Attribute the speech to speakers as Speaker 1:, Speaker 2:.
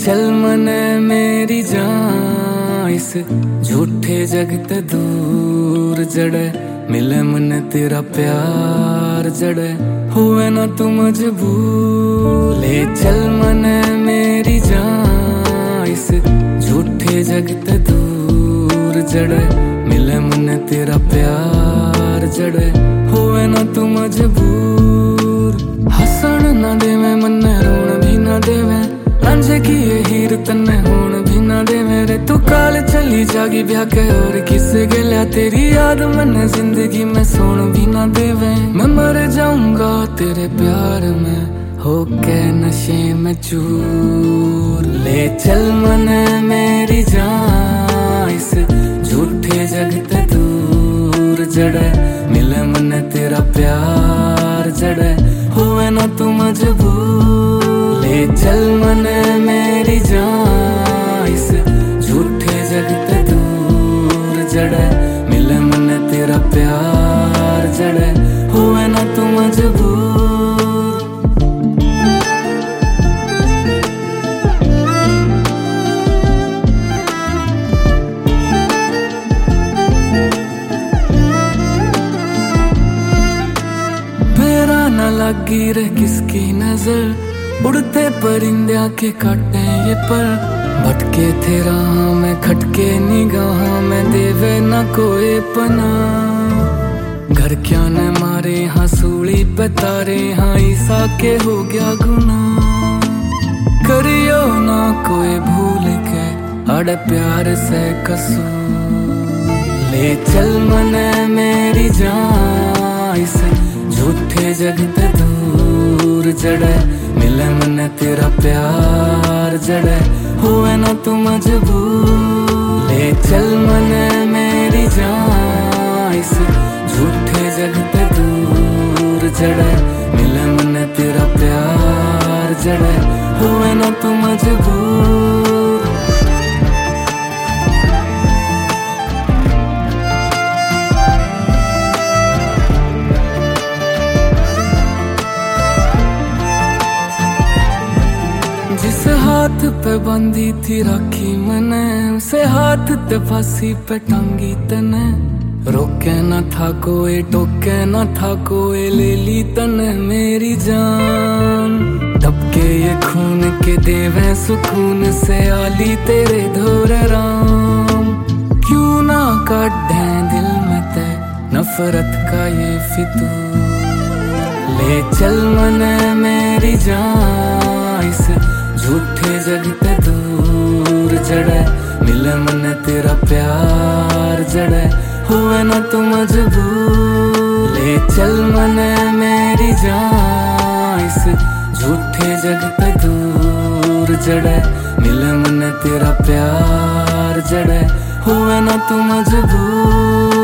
Speaker 1: चल मने मेरी जान इस झूठे जग ते दूर जड़े मिले मन तेरा प्यार जड़े हुए ना तू मजबूर। ले चल मने मेरी जान इस झूठे जग ते दूर जड़े मिले मन तेरा प्यार जड़े हुए ना तू मजबूर। हसन ना देवे मन रोण भी ना देवे रांझे की ये हीर तन्ने होण भी ना दे मेरे तू काल चली जागी ब्याह के और किसे गल्या तेरी याद मैंने जिंदगी में सोण भी ना देवे। मैं मर जाऊंगा तेरे प्यार में होके नशे में चूर। ले चल मने मेरी जान इस झूठे जग ते दूर जड़े मिले मन तेरा प्यार जड़े हुए ना तू मजबूर। ले चल मने मेरी जान इस झूठे जग ते दूर जड़े मिले मन तेरा प्यार जड़े हुए ना तू मजबूर। मेरा ना लगी रे किसकी नजर उड़ते परिंदे के काटे ये पर भटके थे राह में खटके निगाह में देवे ना कोई पना। घर क्या न मारे हाँ सूली पे तारे हाँ ईसा के हो गया गुना। करियो ना कोई भूल के अड़े प्यार से कसूर। ले चल मने मेरी जान इस झूठे जग ते दूर जड़े मिले मन तेरा प्यार जड़े हुए ना तू मजबूर। ले चल मने मेरी जान इस झूठे जग ते दूर जड़े मिले मन तेरा प्यार जड़े हुए ना तू मजबूर। जिस हाथ पे बंधी थी राखी मैंने उसे हाथ ते फांसी पे टांगी तने। रोके न था कोई टोके न था कोई ले ली तने मेरी जान। टपके ये खून के देवे सुकून से आली तेरे धोरे राम। क्यों ना काटे दिल में ते नफरत का ये फितूर। ले चल मने मेरी जान इस झूठे जग ते दूर जड़े मिले मन तेरा प्यार जड़े हुए ना तू मजबूर। ले चल मने मेरी जान इस झूठे जग ते दूर जड़े मिले मन तेरा प्यार जड़े हुए ना तू मजबूर।